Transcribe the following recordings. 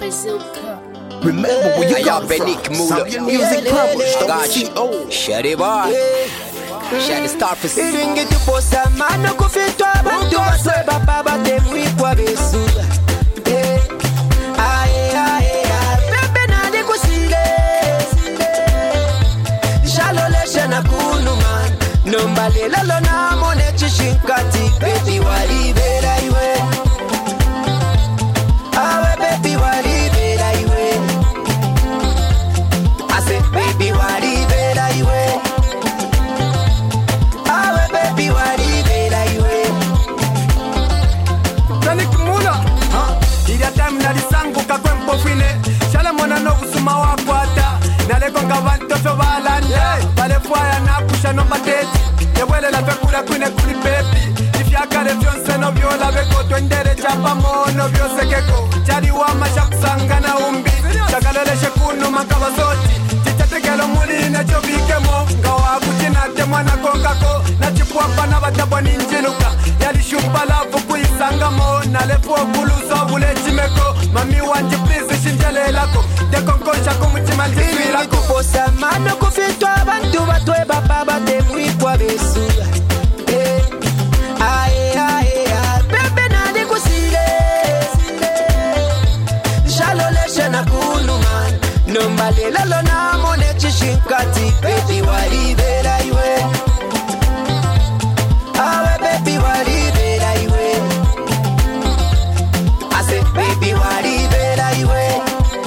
Bazooka. Remember where you got Benick from. Mula. Zambian music published. Got you. Shady boy. Shady star for Iringi tuposa mano kufitwa bantu baswe baba batemwi kwa besu. Aye aye aye pepe nadi kusile. Shaloleshe na kunuma. Nombale lalo na mone chishinkati. Baby walibera iwe. Awe baby walibera iwe. I said baby walibera iwe. Nalisanguka kwempo fine Shala mwana no kusuma wakwata Naleko nga banto fyo balanda Balefwaya na kusha no mateti Yewele la fekula kwine kuli pepi Ifyakale fyonse no vyola beko Twendere chapa mono vyose keko Chari wama shakusangana umbi Shakaleleshe kunu makaba soti Chichatekelo muli na chovikemo Ngawa kuchinate mwana kongako Na chipuapa na batabwa ninjiluka Yalishupa lafu kuisangamo Nalefu okuluso bule chimeko Mami wanji please shinjele lako Dekonkosha kumuchima njifwi lako Kuposa mano kufitwa bantu batwe baba batemwi kwa besu. Aye aye aye pepe nadi kusile. Shaloleshe na kunuma. Nombale lalo na mone chishinkati. Baby walibera iwe. Awe baby walibera iwe. I said baby walibera iwe.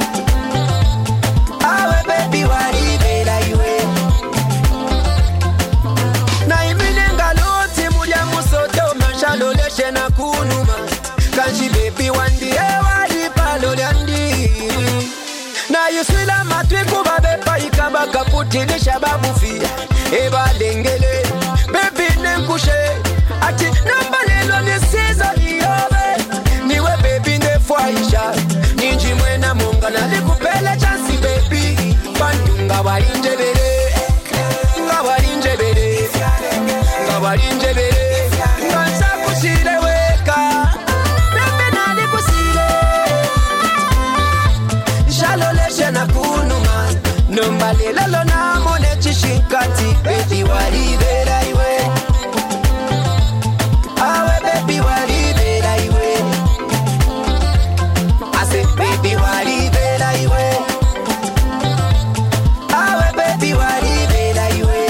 Awe baby walibera iwe. Na imine ngaloti mulya musoto mashaloleshe na kunuma. Kanji baby wandi walipa lolyandi. Na yuswila matwi kuba bepa ikaba kaputilisha babufia. Eba lengele baby nenkushe. Ati namba lelo ni season yobe. Niwe baby nefwaisha. Ninji mwena munga na likupele chansi baby. Bandunga walinjebele. Nga walinjebele. Nga walinjebele. Nga nsa kusile weka. Baby na likusile. Shaloleshe na kunuma. Nombale lalo na mone chishinkati. Baby walibera iwe. Awe baby walibera iwe. I said baby walibera iwe. Awe baby walibera iwe.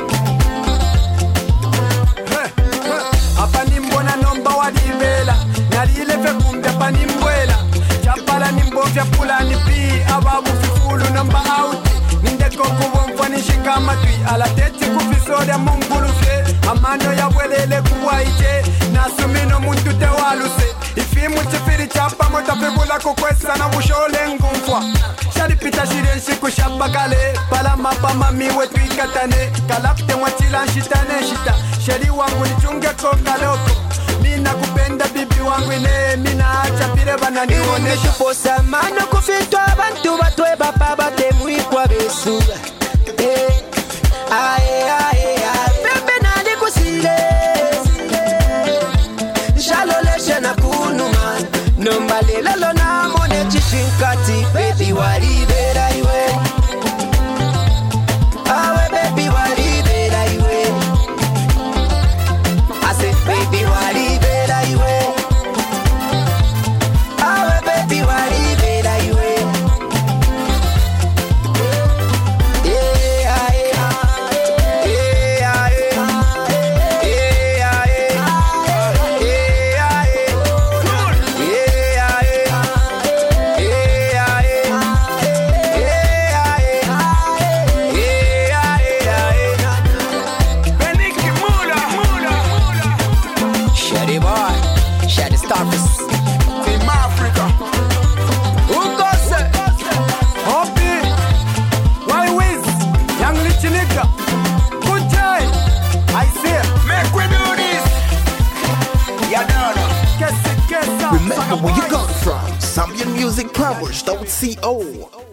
Apa nimbona nomba walibela Nalile fe kumbe apa nimbwela Chapala nimbovya pula nipi Ababu fifulu nomba out Nindeko kubomfwa nishika matwi Alateti kufisoria mungulu fye Amano ya welele kuwaije Nasumino muntu te waluse Ifimu chifiri chapa mota fibula kukwesa na mushole ngumfwa Sharipita shirenshi kushapakale Pala mapa mami wetu ikatane Kalapte mwachila nshitane shita Sheri wangu nichunge koka loko Mina kupenda bibi wangu ine Mina acha pire bana nione Tuposa mano kufitwa bantu batwe baba batemwi kwa besu. Aye aye aye pepe nadi kusile. Shaloleshe na kunuma. Nombale lalo na mone chishinkati. Baby walibera iwe. Awe baby walibera iwe. I said baby walibera iwe. Awe baby walibera iwe. Shady boy. Shady star for Team Africa Ugose Hopi Waiwiz Young Lich nigga Good day I say Make we do this Ya dona Kesa Remember where you got from. Zambian music published. CO.